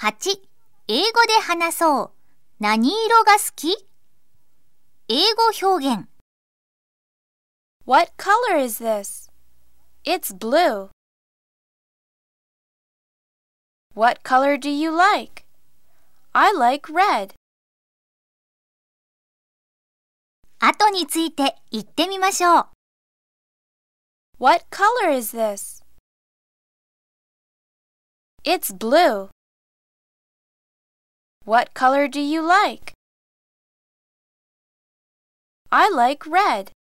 8、英語で話そう。何色が好き？英語表現。 What color is this? It's blue. What color do you like? I like red. 後について言ってみましょう。 What color is this? It's blue. What color do you like? I like red.